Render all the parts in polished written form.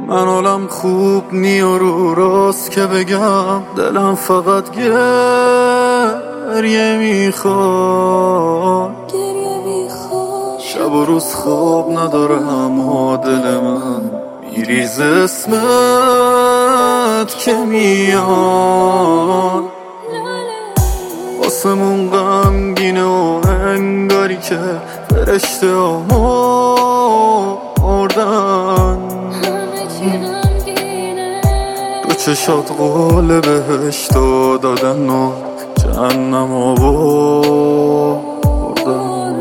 من حالم خوب نی و رو راست که بگم دلم فقط گریه میخواد. شب و روز خواب ندارم اما دل من میریز اسمت که میاد. آسمون غمگینه و انگاری که فرشته ها مردن. دو چشات قول بهشت دادن و جهنم آوردن.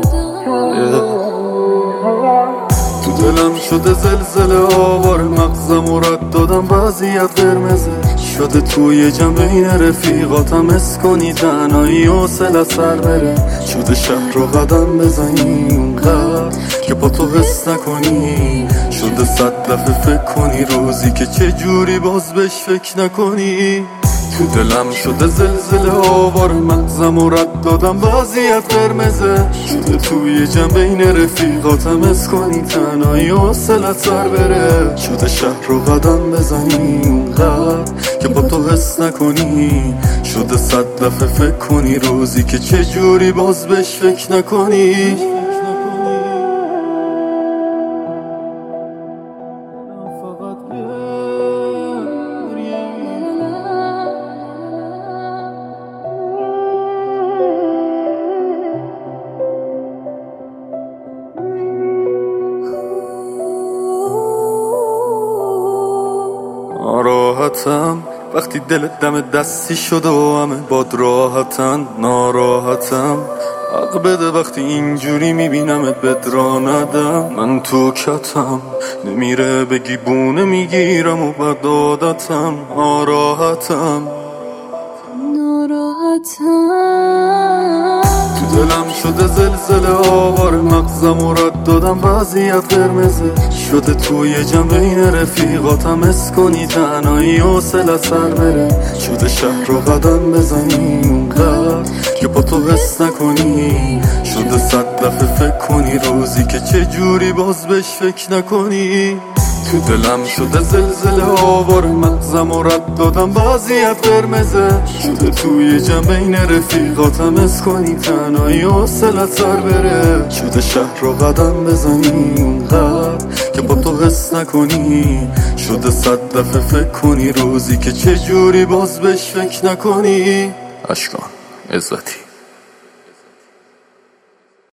تو دلم شده زلزله آوار مغزم و رد دادم وضعیت قرمزه شده توی جمع این رفیقاتم حس کنی تنهایی حوصله سر بره. شده شهر رو قدم بزنی اونقدر که با تو حس نکنی. شده 100 دفعه فکر کنی روزی که چه جوری باز بهش فکر نکنی. تو دلم شده زلزله آوار مغزم و رد دادم وضعیت قرمزه شده توی جمع بین رفیقاتم حس کنی تنهایی حوصلت سر بره. شده شهر رو قدم بزنی اونقدر که با تو حس نکنی. شده 100 دفعه فکر کنی روزی که چه جوری باز بهش فکر نکنی. ناراحتم وقتی دلت دم دستی شده و همه باد راحتن. ناراحتم حق بده وقتی اینجوری میبینمت بدرا ندم. من تو کتم نمیره بگی بونه میگیرم و بد عادتم. ناراحتم تو دلم شده زلزله آوار مغزم و رد دادم وضعیت قرمزه شده توی جمع این رفیقاتم حس کنی تنهایی حوصله سر بره. شده شهر رو قدم بزنی اونقدر که با تو حس نکنی. شده 100 دفعه فکر کنی روزی که چه جوری باز بهش فکر نکنی. تو دلم شده زلزله آوار مغزم و رد دادم وضعیت قرمزه شده توی جمع این رفیقاتم حس کنی تنهایی حوصلت سر بره. شده شهر رو قدم بزنی اونقدر که با تو حس نکنی. شده 100 دفعه فکر کنی روزی که چه جوری باز بهش فکر نکنی. اشکان عزتی.